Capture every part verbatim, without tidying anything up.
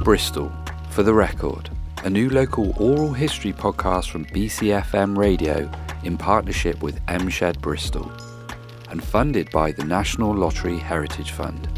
Bristol, For the Record, a new local oral history podcast from B C F M Radio in partnership with M Shed Bristol and funded by the National Lottery Heritage Fund.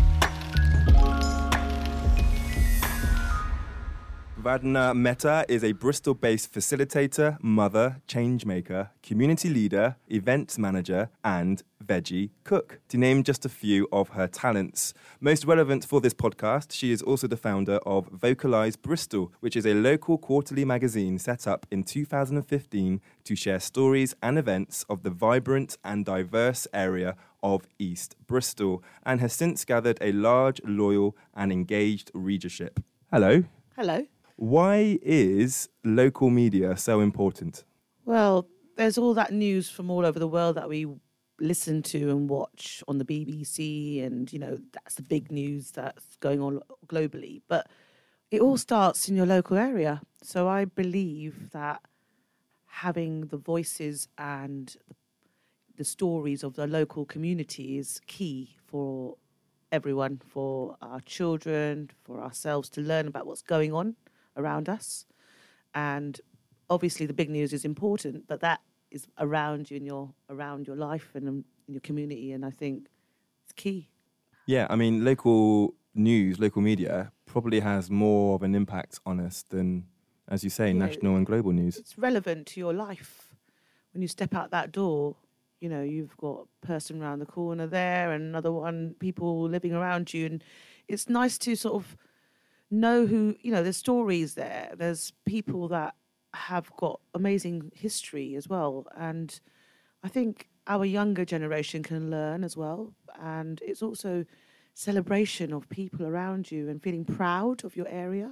Vadna Mehta is a Bristol-based facilitator, mother, changemaker, community leader, events manager, and veggie cook, to name just a few of her talents. Most relevant for this podcast, she is also the founder of Vocalise Bristol, which is a local quarterly magazine set up in two thousand fifteen to share stories and events of the vibrant and diverse area of East Bristol, and has since gathered a large, loyal, and engaged readership. Hello. Hello. Why is local media so important? Well, there's all that news from all over the world that we listen to and watch on the B B C, and, you know, that's the big news that's going on globally. But it all starts in your local area. So I believe that having the voices and the stories of the local community is key for everyone, for our children, for ourselves to learn about what's going on around us. And obviously the big news is important, but that is around you in your around your life and in your community, and I think it's key. Yeah, I mean, local news, local media probably has more of an impact on us than, as you say, you national know, and global news. It's relevant to your life. When you step out that door, you know, you've got a person around the corner there and another one, people living around you, and it's nice to sort of know who, you know, there's stories there. There's people that have got amazing history as well. And I think our younger generation can learn as well. And it's also celebration of people around you and feeling proud of your area.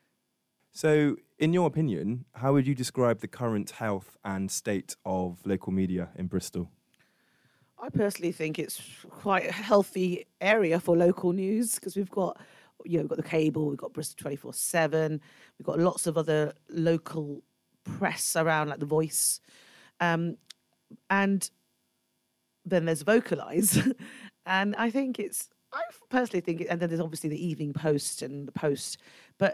So, in your opinion, how would you describe the current health and state of local media in Bristol? I personally think it's quite a healthy area for local news because we've got You know, we've got the cable, we've got Bristol twenty-four seven, we've got lots of other local press around, like The Voice. Um, and then there's Vocalise. And I think it's, I personally think, it, and then there's obviously the Evening Post and the Post. But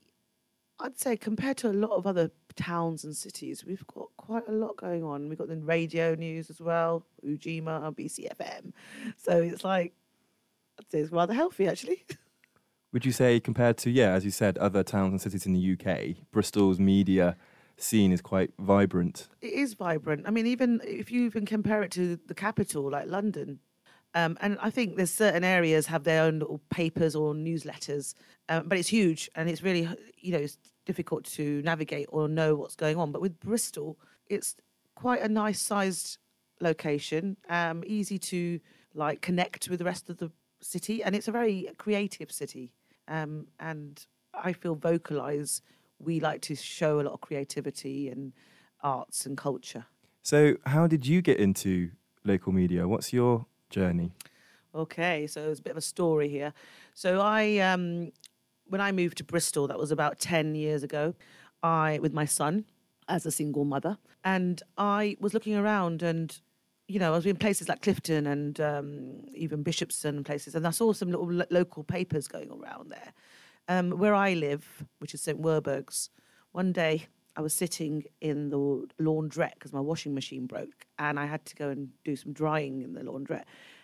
I'd say compared to a lot of other towns and cities, we've got quite a lot going on. We've got the radio news as well, Ujima, B C F M. So it's like, I'd say it's rather healthy, actually. Would you say, compared to, yeah, as you said, other towns and cities in the U K, Bristol's media scene is quite vibrant? It is vibrant. I mean, even if you even compare it to the capital, like London, um, and I think there's certain areas have their own little papers or newsletters, um, but it's huge and it's really, you know, it's difficult to navigate or know what's going on. But with Bristol, it's quite a nice sized location, um, easy to like connect with the rest of the city, and it's a very creative city. Um, and I feel Vocalise, we like to show a lot of creativity and arts and culture. So how did you get into local media? What's your journey? Okay, so there's a bit of a story here. So I, um, when I moved to Bristol, that was about ten years ago, I with my son as a single mother, and I was looking around and, you know, I was in places like Clifton and um, even Bishopston and places, and I saw some little lo- local papers going around there. Um, where I live, which is St Werburgh's, one day I was sitting in the laundrette because my washing machine broke and I had to go and do some drying in the laundrette.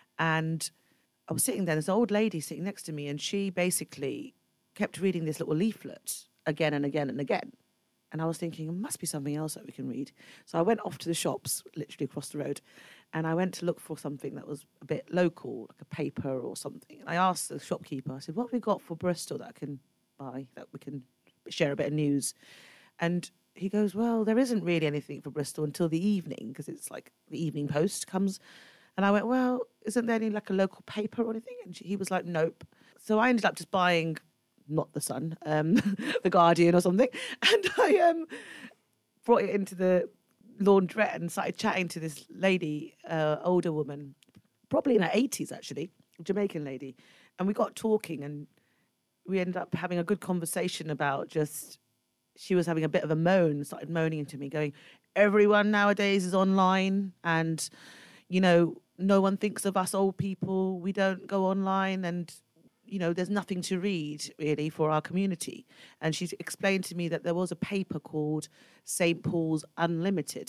And I was sitting there, there's an old lady sitting next to me, and she basically kept reading this little leaflet again and again and again. And I was thinking, it must be something else that we can read. So I went off to the shops, literally across the road, and I went to look for something that was a bit local, like a paper or something. And I asked the shopkeeper, I said, what have we got for Bristol that I can buy, that we can share a bit of news? And he goes, well, there isn't really anything for Bristol until the evening, because it's like the Evening Post comes. And I went, well, isn't there any like a local paper or anything? And she, he was like, nope. So I ended up just buying, not the Sun, um, the Guardian or something. And I um, brought it into the laundrette and started chatting to this lady, uh, older woman, probably in her eighties actually, a Jamaican lady. And we got talking and we ended up having a good conversation about just, she was having a bit of a moan, started moaning into me, going, everyone nowadays is online and, you know, no one thinks of us old people. We don't go online and you know, there's nothing to read really for our community. And she explained to me that there was a paper called Saint Paul's Unlimited.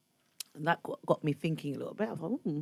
And that got, got me thinking a little bit. I thought, hmm.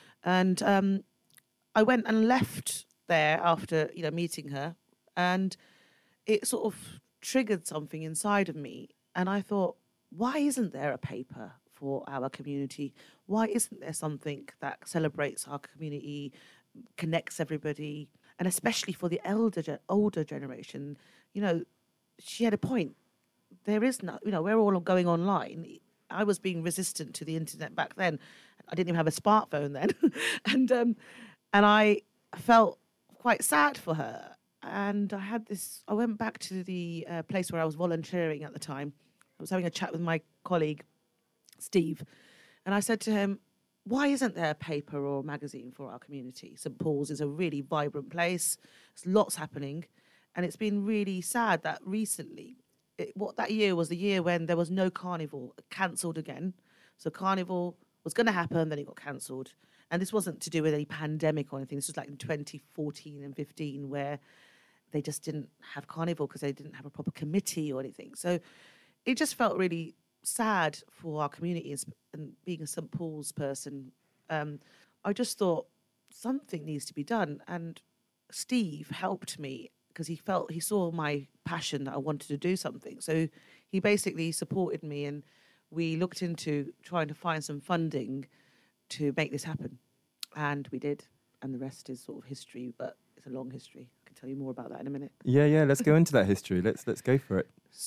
And um, I went and left there after, you know, meeting her. And it sort of triggered something inside of me. And I thought, why isn't there a paper for our community? Why isn't there something that celebrates our community, connects everybody, and especially for the elder, older generation? You know, she had a point. There is no, you know, we're all going online. I was being resistant to the internet back then. I didn't even have a smartphone then. and um, and I felt quite sad for her. And I had this, I went back to the uh, place where I was volunteering at the time. I was having a chat with my colleague, Steve. And I said to him, why isn't there a paper or a magazine for our community? Saint Paul's is a really vibrant place. There's lots happening. And it's been really sad that recently, it, what that year was the year when there was no carnival, cancelled again. So carnival was going to happen, then it got cancelled. And this wasn't to do with any pandemic or anything. This was like in twenty fourteen and fifteen, where they just didn't have carnival because they didn't have a proper committee or anything. So it just felt really sad for our community. And being a Saint Paul's person, um, I just thought something needs to be done. And Steve helped me because he felt, he saw my passion that I wanted to do something. So he basically supported me, and we looked into trying to find some funding to make this happen. And we did. And the rest is sort of history, but it's a long history. I can tell you more about that in a minute. Yeah, yeah, let's go into that history. Let's let's go for it.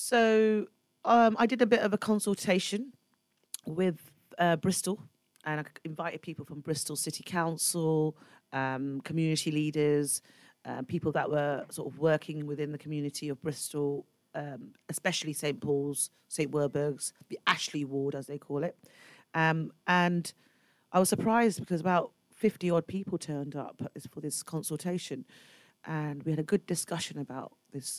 So um, I did a bit of a consultation with uh, Bristol, and I invited people from Bristol City Council, um, community leaders, uh, people that were sort of working within the community of Bristol, um, especially Saint Paul's, Saint Werburgh's, the Ashley Ward, as they call it. Um, and I was surprised because about fifty odd people turned up for this consultation, and we had a good discussion about this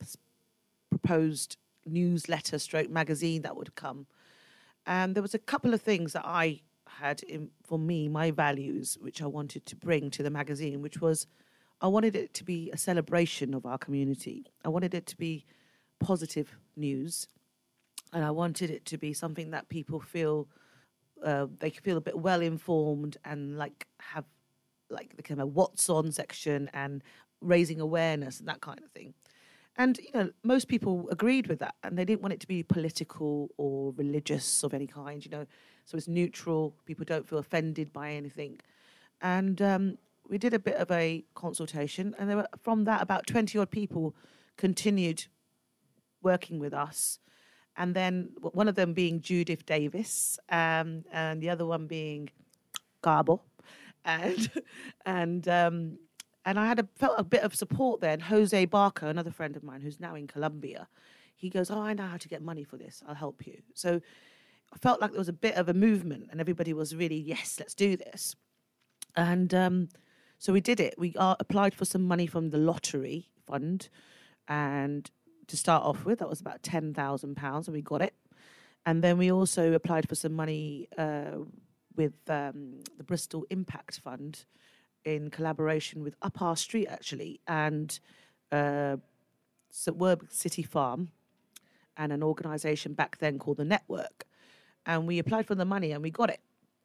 proposed newsletter stroke magazine that would come. And there was a couple of things that I had in, for me, my values, which I wanted to bring to the magazine, which was I wanted it to be a celebration of our community. I wanted it to be positive news, and I wanted it to be something that people feel Uh, they feel a bit well informed and like have like the kind of what's on section and raising awareness and that kind of thing. And you know, most people agreed with that, and they didn't want it to be political or religious of any kind. You know, so it's neutral. People don't feel offended by anything. And um, we did a bit of a consultation, and there were, from that, about twenty odd people continued working with us. And then one of them being Judith Davis, um, and the other one being Garbo, and and um, and I had a, felt a bit of support there. And Jose Barker, another friend of mine who's now in Colombia, he goes, "Oh, I know how to get money for this. I'll help you." So I felt like there was a bit of a movement, and everybody was really, yes, let's do this. And um, so we did it. We uh, applied for some money from the lottery fund, and to start off with, that was about ten thousand pounds, and we got it. And then we also applied for some money uh, with um, the Bristol Impact Fund in collaboration with Up Our Street, actually, and uh, Saint Werburgh City Farm, and an organisation back then called The Network. And we applied for the money, and we got it.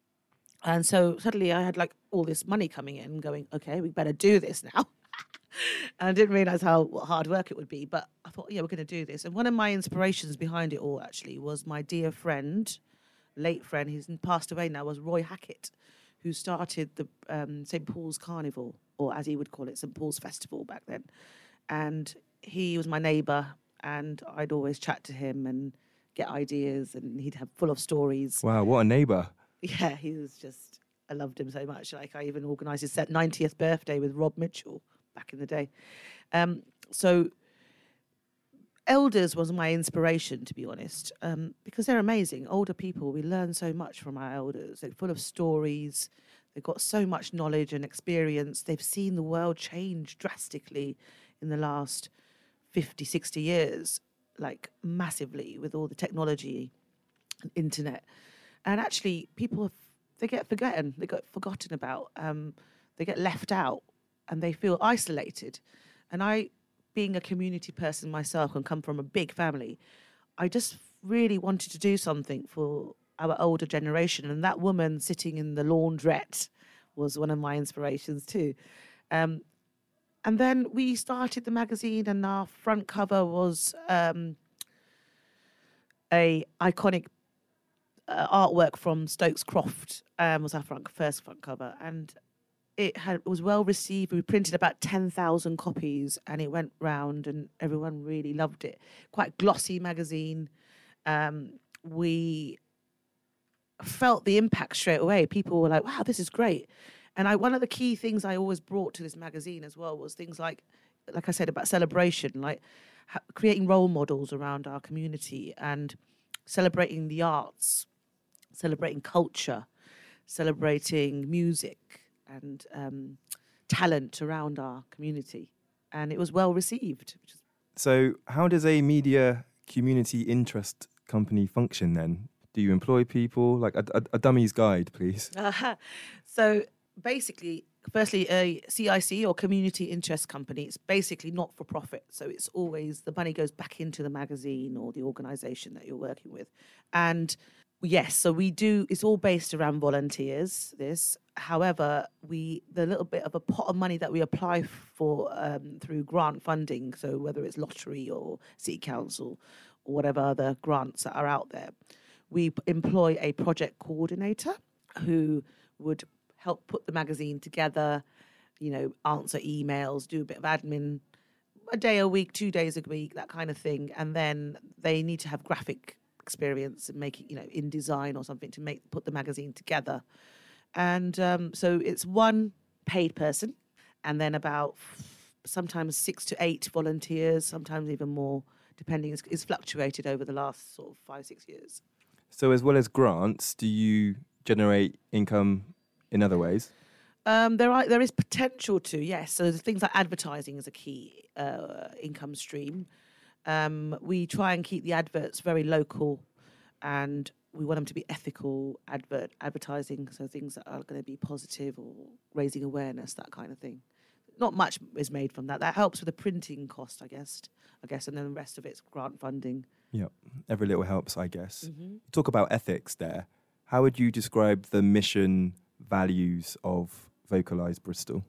And so suddenly I had like all this money coming in, going, okay, we better do this now. And I didn't realise how hard work it would be, but I thought, yeah, we're going to do this. And one of my inspirations behind it all, actually, was my dear friend, late friend, he's passed away now, was Roy Hackett, who started the um, Saint Paul's Carnival, or as he would call it, Saint Paul's Festival back then. And he was my neighbour, and I'd always chat to him and get ideas, and he'd have full of stories. Wow, what a neighbour. Yeah, he was just, I loved him so much. Like, I even organised his ninetieth birthday with Rob Mitchell back in the day. Um, so elders was my inspiration, to be honest, um, because they're amazing. Older people, we learn so much from our elders. They're full of stories. They've got so much knowledge and experience. They've seen the world change drastically in the last fifty, sixty years, like massively, with all the technology and internet. And actually, people, have, they get forgotten. They get forgotten about. Um, they get left out. and they feel isolated. And I, being a community person myself and come from a big family, I just really wanted to do something for our older generation. And that woman sitting in the laundrette was one of my inspirations too. Um, and then we started the magazine, and our front cover was um, a iconic uh, artwork from Stokes Croft. Um, was our front, first front cover, and it had it was well received. We printed about ten thousand copies, and it went round, and everyone really loved it. Quite glossy magazine. Um, we felt the impact straight away. People were like, "Wow, this is great." And I, one of the key things I always brought to this magazine as well was things like, like I said, about celebration, like ha- creating role models around our community and celebrating the arts, celebrating culture, celebrating music and um, talent around our community. And it was well received. Which is So how does a media community interest company function then? Do you employ people? Like a, a, a dummy's guide, please. Uh-huh. So basically, firstly, a C I C or community interest company, it's basically not for profit. So it's always the money goes back into the magazine or the organisation that you're working with. And yes, so we do, it's all based around volunteers, this. However, we the little bit of a pot of money that we apply for um, through grant funding, so whether it's lottery or city council or whatever other grants that are out there, we employ a project coordinator who would help put the magazine together, you know, answer emails, do a bit of admin, a day a week, two days a week, that kind of thing. And then they need to have graphic experience and make it, you know, in design or something to make put the magazine together. And um, so it's one paid person and then about f- sometimes six to eight volunteers, sometimes even more, depending. It's, it's fluctuated over the last sort of five, six years. So as well as grants, do you generate income in other ways? Um, there are there is potential to, yes. So things like advertising is a key uh, income stream. Um, we try and keep the adverts very local, and we want them to be ethical advert advertising. So things that are going to be positive or raising awareness, that kind of thing. Not much is made from that. That helps with the printing cost, I guess. I guess, and then the rest of it's grant funding. Yeah, every little helps, I guess. Mm-hmm. You talk about ethics there. How would you describe the mission values of Vocalise Bristol?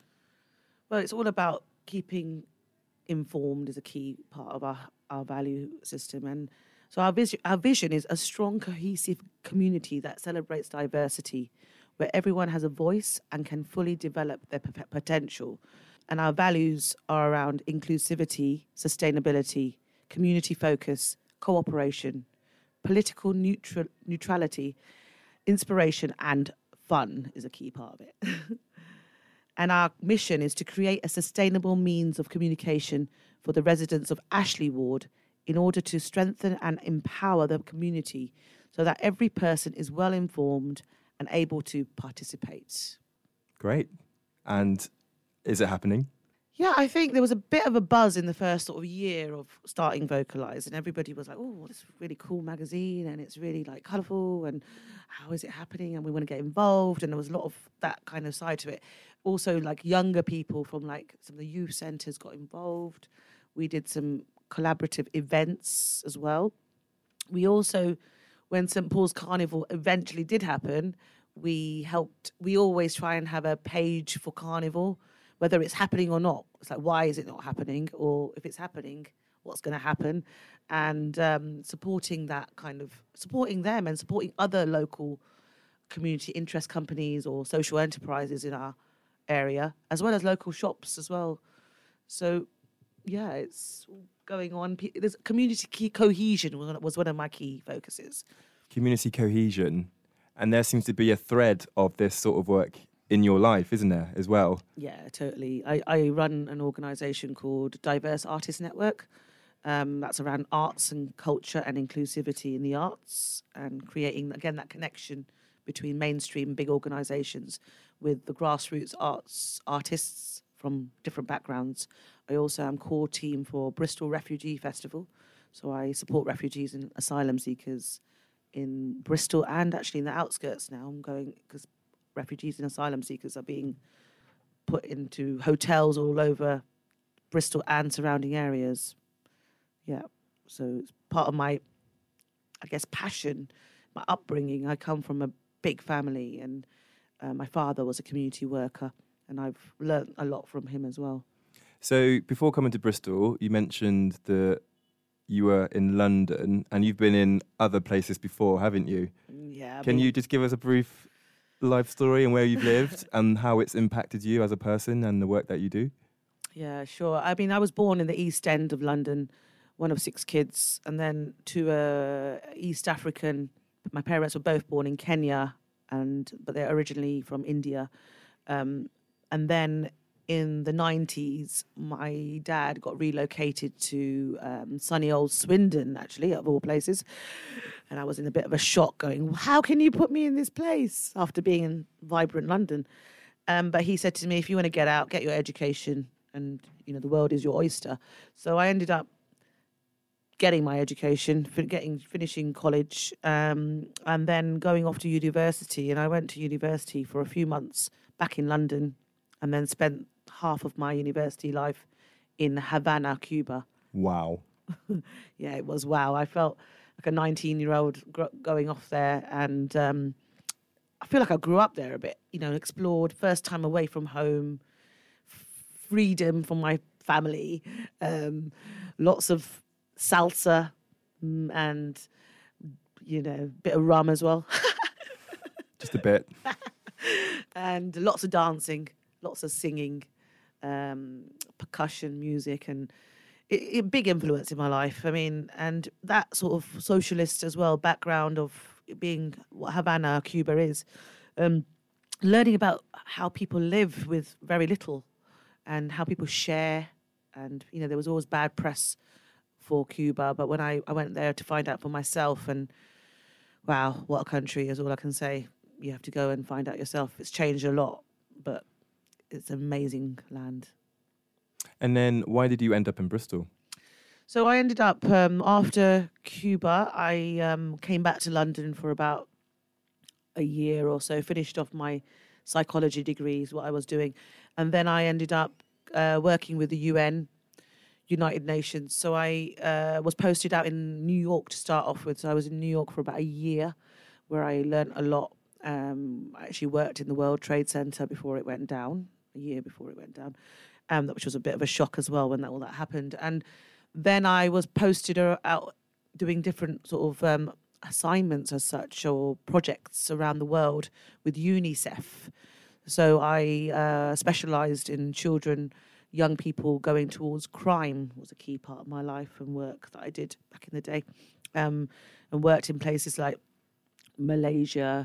Well, it's all about keeping informed is a key part of our, our value system. And so our vision, our vision is a strong, cohesive community that celebrates diversity, where everyone has a voice and can fully develop their p- potential. And our values are around inclusivity, sustainability, community focus, cooperation, political neutral, neutrality, inspiration, and fun is a key part of it. And our mission is to create a sustainable means of communication for the residents of Ashley Ward in order to strengthen and empower the community so that every person is well informed and able to participate. Great. And is it happening? Yeah, I think there was a bit of a buzz in the first sort of year of starting Vocalise, and everybody was like, oh, this is a really cool magazine, and it's really like colourful, and how is it happening? And we want to get involved. And there was a lot of that kind of side to it. Also, like younger people from like some of the youth centres got involved. We did some collaborative events as well. We also, when St Paul's Carnival eventually did happen, we helped, we always try and have a page for Carnival, whether it's happening or not. It's like, why is it not happening? Or if it's happening, what's going to happen? And um, supporting that kind of, supporting them and supporting other local community interest companies or social enterprises in our area, as well as local shops as well. So, yeah, it's going on. There's community key cohesion was one of my key focuses. Community cohesion. And there seems to be a thread of this sort of work in your life, isn't there, as well? Yeah, totally. I, I run an organisation called Diverse Artists Network. Um, that's around arts and culture and inclusivity in the arts and creating, again, that connection between mainstream big organisations with the grassroots arts artists from different backgrounds. I also am core team for Bristol Refugee Festival. So I support refugees and asylum seekers in Bristol and actually in the outskirts now. I'm going because refugees and asylum seekers are being put into hotels all over Bristol and surrounding areas. Yeah, so it's part of my, I guess, passion, my upbringing. I come from a big family, and uh, my father was a community worker, and I've learnt a lot from him as well. So before coming to Bristol, you mentioned that you were in London, and you've been in other places before, haven't you? Yeah. I Can mean, you just give us a brief life story and where you've lived and how it's impacted you as a person and the work that you do? Yeah, sure. I mean, I was born in the East End of London, one of six kids, and then to a East African. My parents were both born in Kenya, and but they're originally from India. Um, and then in the nineties, my dad got relocated to um, sunny old Swindon, actually, of all places. And I was in a bit of a shock going, how can you put me in this place after being in vibrant London? Um, but he said to me, if you want to get out, get your education, and, you know, the world is your oyster. So I ended up getting my education, fin- getting finishing college, um, and then going off to university. And I went to university for a few months back in London, and then spent half of my university life in Havana, Cuba. Wow. Yeah, it was wow. I felt like a nineteen-year-old gr- going off there, and um, I feel like I grew up there a bit, you know, explored, first time away from home, f- freedom from my family, um, lots of salsa mm, and, you know, a bit of rum as well. Just a bit. And lots of dancing, lots of singing, um, percussion, music, and it, it, big influence in my life. I mean, and that sort of socialist as well background of being what Havana, Cuba is, um, learning about how people live with very little and how people share. And, you know, there was always bad press for Cuba, but when I, I went there to find out for myself, and wow, what a country is all I can say. You have to go and find out yourself. It's changed a lot, but it's an amazing land. And then why did you end up in Bristol? So I ended up, um, after Cuba, I um, came back to London for about a year or so, finished off my psychology degrees, what I was doing. And then I ended up uh, working with the U N, United Nations. So I uh, was posted out in New York to start off with. So I was in New York for about a year, where I learned a lot. Um, I actually worked in the World Trade Center before it went down, a year before it went down, um, which was a bit of a shock as well when that, all that happened. And then I was posted out doing different sort of um, assignments as such, or projects around the world with UNICEF. So I uh, specialised in children, young people going towards crime was a key part of my life and work that I did back in the day, um, and worked in places like Malaysia,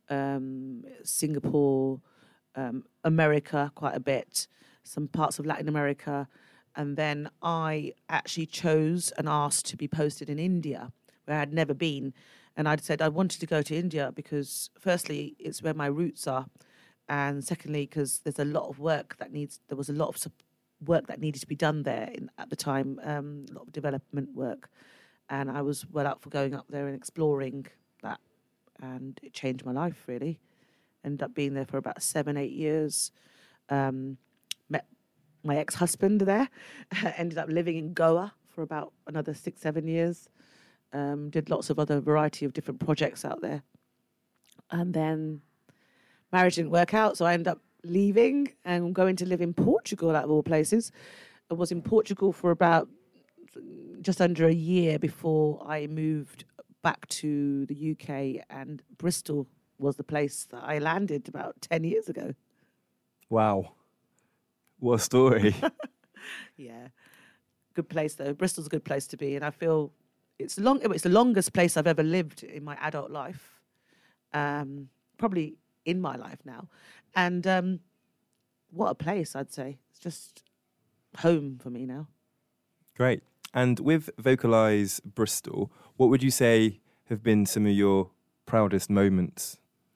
um, Singapore, um, America quite a bit, some parts of Latin America. And then I actually chose and asked to be posted in India, where I had never been. And I'd said I wanted to go to India because, firstly, it's where my roots are. And secondly, because there's a lot of work that needs, there was a lot of sup- work that needed to be done there in, at the time, um, a lot of development work. And I was well up for going up there and exploring that. And it changed my life, really. Ended up being there for about seven, eight years. Um, met my ex-husband there. Ended up living in Goa for about another six, seven years. Um, did lots of other variety of different projects out there. And then marriage didn't work out, so I ended up leaving and going to live in Portugal, out of all places. I was in Portugal for about just under a year before I moved back to the U K, and Bristol was the place that I landed about ten years ago. Wow. What a story. Yeah. Good place, though. Bristol's a good place to be, and I feel it's long. It's the longest place I've ever lived in my adult life, um, probably in my life now. And um, what a place, I'd say. It's just home for me now. Great. And with Vocalise Bristol, what would you say have been some of your proudest moments?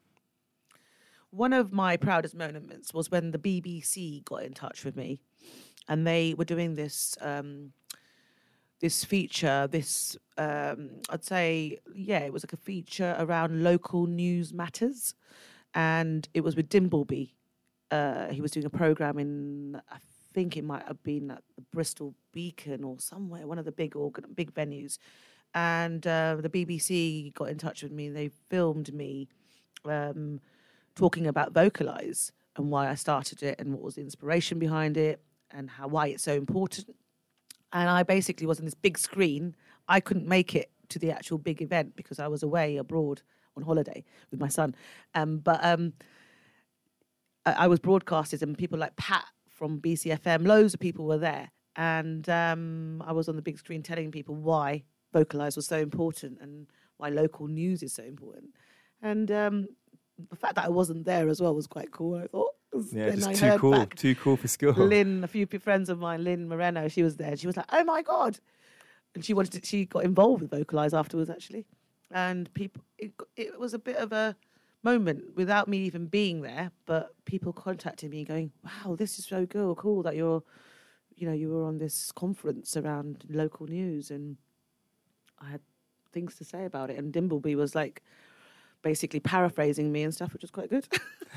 One of my proudest moments was when the B B C got in touch with me, and they were doing this um, this feature, this, um, I'd say, yeah, it was like a feature around local news matters, and it was with Dimbleby. uh, he was doing a program in, I think it might have been at the Bristol Beacon or somewhere, one of the big organ, big venues. And uh, the B B C got in touch with me. They filmed me um, talking about Vocalise and why I started it and what was the inspiration behind it and how why it's so important. And I basically was on this big screen. I couldn't make it to the actual big event because I was away abroad on holiday with my son. Um, but um, I, I was broadcasted, and people like Pat from B C F M, loads of people were there. And um, I was on the big screen telling people why Vocalise was so important and why local news is so important. And um, the fact that I wasn't there as well was quite cool, I thought. Yeah, Then just I too heard cool, back too cool for school. Lynn, a few p- friends of mine, Lynn Moreno, she was there. She was like, "Oh my God." And she wanted to, she got involved with Vocalise afterwards, actually. And people, it, it was a bit of a moment without me even being there, but people contacted me going, "Wow, this is so cool, cool that you're, you know, you were on this conference around local news." And I had things to say about it. And Dimbleby was like basically paraphrasing me and stuff, which was quite good.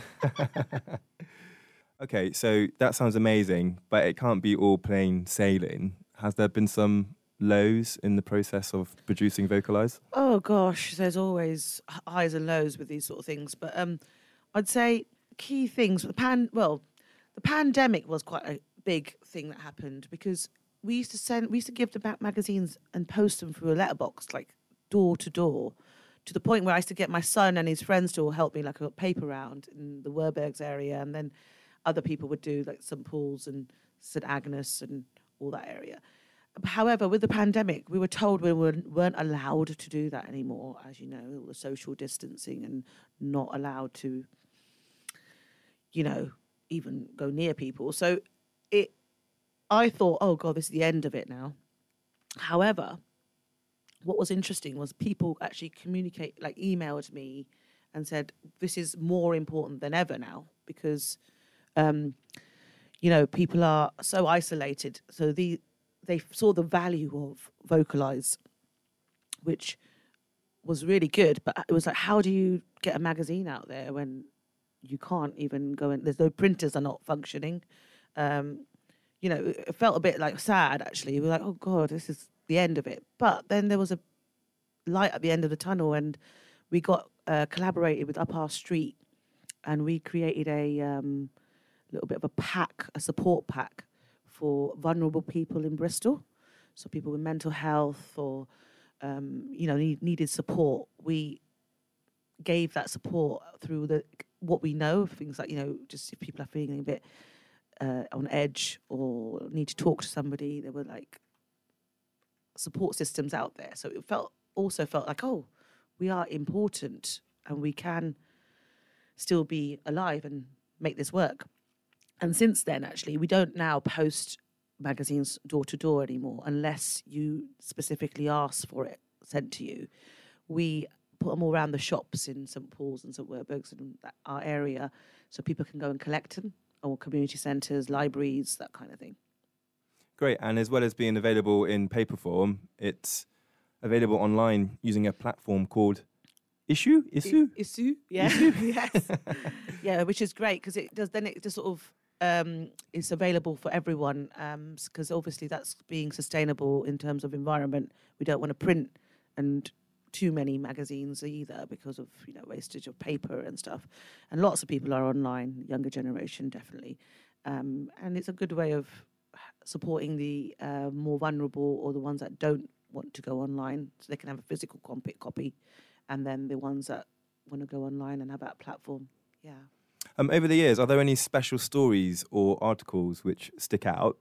Okay, so that sounds amazing, but it can't be all plain sailing. Has there been some lows in the process of producing Vocalise? Oh gosh, there's always highs and lows with these sort of things. But um, I'd say key things. The pan, well, the pandemic was quite a big thing that happened because we used to send, we used to give the back magazines and post them through a letterbox, like door to door, to the point where I used to get my son and his friends to all help me, like a paper round in the Werburghs area, and then other people would do like Saint Paul's and Saint Agnes and all that area. However, with the pandemic, we were told we weren't, weren't allowed to do that anymore, as you know, all the social distancing and not allowed to, you know, even go near people. So it, I thought, oh God, this is the end of it now. However, what was interesting was people actually communicate, like emailed me and said, this is more important than ever now because, um, you know, people are so isolated. So the they saw the value of Vocalise, which was really good. But it was like, how do you get a magazine out there when you can't even go in? There's no printers are not functioning. Um, you know, it felt a bit like sad, actually. We were like, oh, God, this is the end of it. But then there was a light at the end of the tunnel, and we got uh, collaborated with Up Our Street, and we created a um, little bit of a pack, a support pack for vulnerable people in Bristol. So people with mental health or, um, you know, need, needed support. We gave that support through the what we know, things like, you know, just if people are feeling a bit uh, on edge or need to talk to somebody, there were like support systems out there. So it felt also felt like, oh, we are important and we can still be alive and make this work. And since then, actually, we don't now post magazines door to door anymore unless you specifically ask for it sent to you. We put them all around the shops in Saint Paul's and Saint Werburghs and that, our area, so people can go and collect them, or community centres, libraries, that kind of thing. Great, and as well as being available in paper form, it's available online using a platform called Issuu? Issuu? I- Issuu, yeah. Yes. Yeah, which is great because it does, then it just sort of, um, it's available for everyone because um, obviously that's being sustainable in terms of environment. We don't want to print and too many magazines either because of, you know, wastage of paper and stuff. And lots of people are online, younger generation definitely. Um, and it's a good way of supporting the uh, more vulnerable or the ones that don't want to go online so they can have a physical comp- copy and then the ones that want to go online and have that platform. Yeah. Um, over the years, are there any special stories or articles which stick out?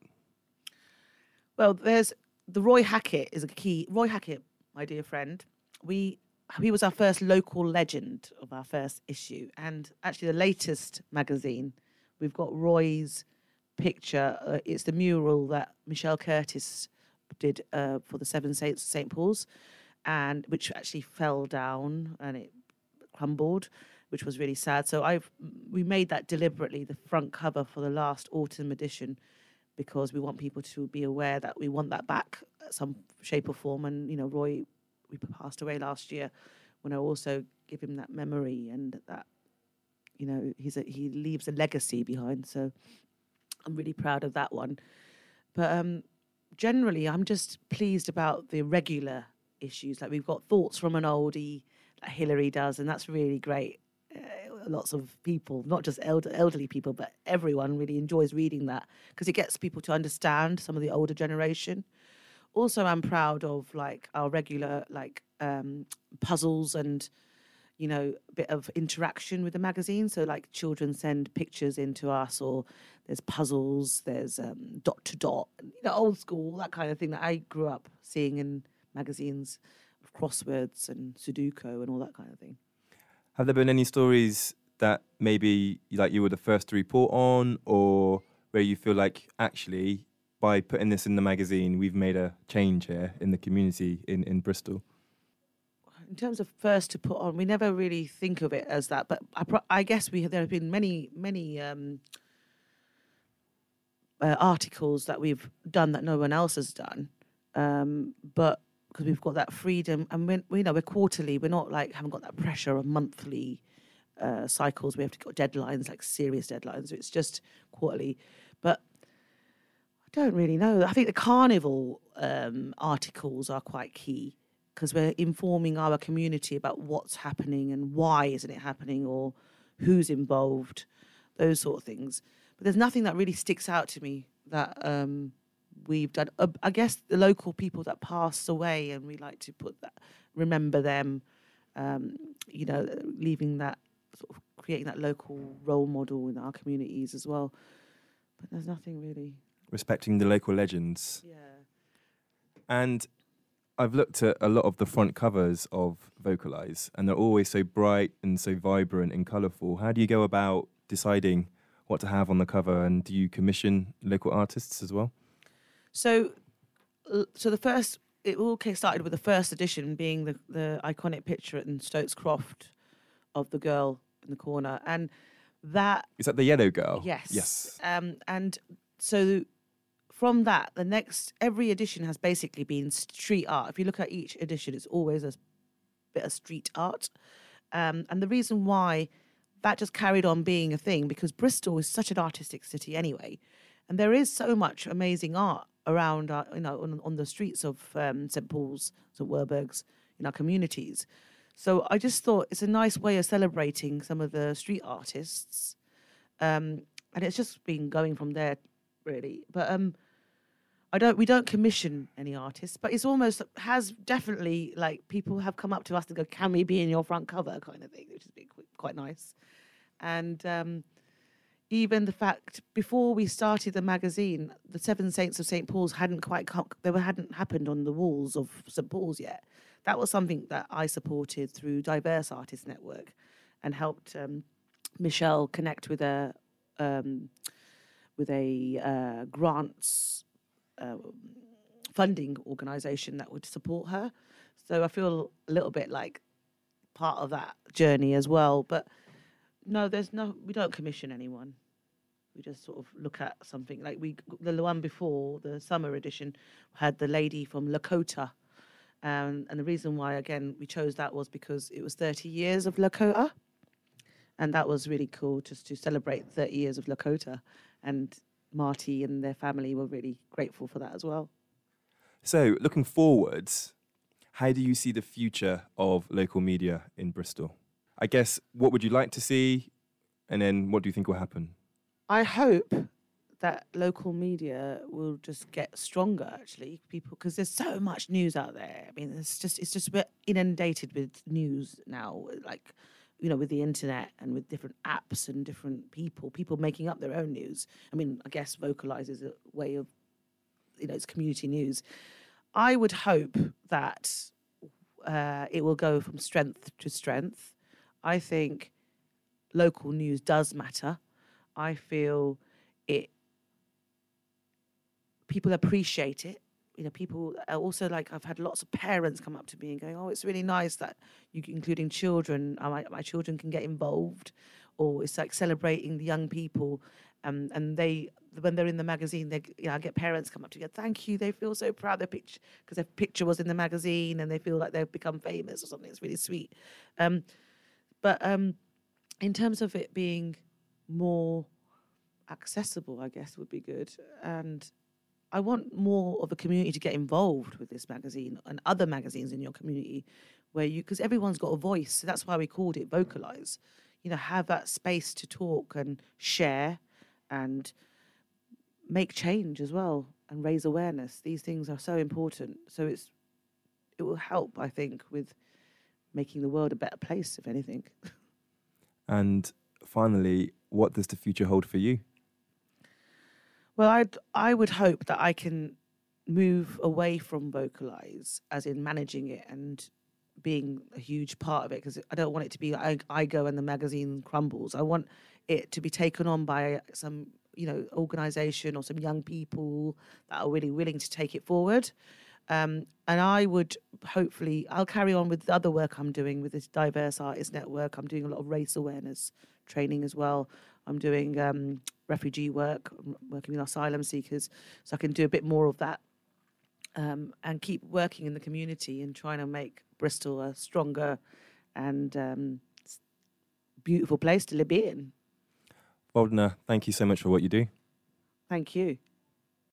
Well, there's the Roy Hackett is a key. Roy Hackett, my dear friend, we he was our first local legend of our first issue. And actually the latest magazine, we've got Roy's picture. Uh, it's the mural that Michelle Curtis did uh, for the Seven Saints of Saint Paul's, and which actually fell down and it crumbled, which was really sad. So I've we made that deliberately the front cover for the last autumn edition because we want people to be aware that we want that back at some shape or form. And, you know, Roy, we passed away last year when I also give him that memory and that you know, he's a, he leaves a legacy behind. So I'm really proud of that one. But um, generally, I'm just pleased about the regular issues. Like we've got Thoughts from an Oldie that Hilary does, and that's really great. Uh, lots of people, not just elder, elderly people, but everyone really enjoys reading that because it gets people to understand some of the older generation. Also, I'm proud of like our regular like um, puzzles and, you know, a bit of interaction with the magazine. So like children send pictures into us, or there's puzzles, there's um, dot to dot, you know, old school, that kind of thing that I grew up seeing in magazines, crosswords and Sudoku and all that kind of thing. Have there been any stories that maybe like you were the first to report on, or where you feel like actually by putting this in the magazine, we've made a change here in the community in, in Bristol? In terms of first to put on, we never really think of it as that. But I, pro- I guess we there have been many, many um, uh, articles that we've done that no one else has done. Um, but because we've got that freedom, and when we you know we're quarterly, we're not like haven't got that pressure of monthly uh, cycles. We have to get deadlines, like serious deadlines. So it's just quarterly. But I don't really know. I think the carnival um, articles are quite key, because we're informing our community about what's happening and why isn't it happening, or who's involved, those sort of things. But there's nothing that really sticks out to me that um, we've done. Uh, I guess the local people that passed away, and we like to put that, remember them, um, you know, leaving that, sort of creating that local role model in our communities as well. But there's nothing really. Respecting the local legends. Yeah. And I've looked at a lot of the front covers of Vocalise, and they're always so bright and so vibrant and colourful. How do you go about deciding what to have on the cover, and do you commission local artists as well? So, so the first, it all started with the first edition being the, the iconic picture in Stokes Croft of the girl in the corner. And that... Is that the yellow girl? Yes. Yes. Um, and so from that, the next, every edition has basically been street art. If you look at each edition, it's always a bit of street art. Um, and the reason why that just carried on being a thing, because Bristol is such an artistic city anyway. And there is so much amazing art around, our, you know, on, on the streets of um, Saint Paul's, Saint Werburgh's, in our communities. So I just thought it's a nice way of celebrating some of the street artists. Um, and it's just been going from there, really. But um, I don't. We don't commission any artists, but it's almost has definitely like people have come up to us and go, "Can we be in your front cover?" kind of thing, which has been quite nice. And um, even the fact before we started the magazine, the Seven Saints of Saint Paul's hadn't quite come, they were, hadn't happened on the walls of Saint Paul's yet. That was something that I supported through Diverse Artists Network, and helped um, Michelle connect with a um, with a uh, grants uh, funding organisation that would support her. So I feel a little bit like part of that journey as well. But no, there's no, we don't commission anyone. We just sort of look at something like we, the one before, the summer edition, had the lady from Lakota. Um, and the reason why, again, we chose that was because it was thirty years of Lakota. And that was really cool, just to celebrate thirty years of Lakota. And Marty and their family were really grateful for that as well. So, looking forwards, how do you see the future of local media in Bristol? I guess, what would you like to see? And then what do you think will happen? I hope that local media will just get stronger, actually, people, because there's so much news out there. I mean, it's just it's just we're inundated with news now, like, you know, with the internet and with different apps and different people, people making up their own news. I mean, I guess Vocalise is a way of, you know, it's community news. I would hope that uh, it will go from strength to strength. I think local news does matter. I feel it, people appreciate it. You know, people are also, like, I've had lots of parents come up to me and going, "Oh, it's really nice that you, including children, uh, my, my children can get involved," or it's like celebrating the young people. Um, and they, when they're in the magazine, they, you know, I get parents come up to me, "Thank you." They feel so proud their picture, because their picture was in the magazine, and they feel like they've become famous or something. It's really sweet. Um, but um, in terms of it being more accessible, I guess would be good. And I want more of the community to get involved with this magazine and other magazines in your community where you, because everyone's got a voice. So that's why we called it Vocalize. You know, have that space to talk and share and make change as well and raise awareness. These things are so important. So it's it will help, I think, with making the world a better place, if anything. And finally, what does the future hold for you? Well, I'd, I would hope that I can move away from Vocalize, as in managing it and being a huge part of it, because I don't want it to be I, I go and the magazine crumbles. I want it to be taken on by some, you know, organisation or some young people that are really willing to take it forward. Um, and I would hopefully, I'll carry on with the other work I'm doing with this Diverse Artists Network. I'm doing a lot of race awareness training as well. I'm doing um, refugee work, I'm working with asylum seekers, so I can do a bit more of that um, and keep working in the community and trying to make Bristol a stronger and um, beautiful place to live in. Waldner, thank you so much for what you do. Thank you.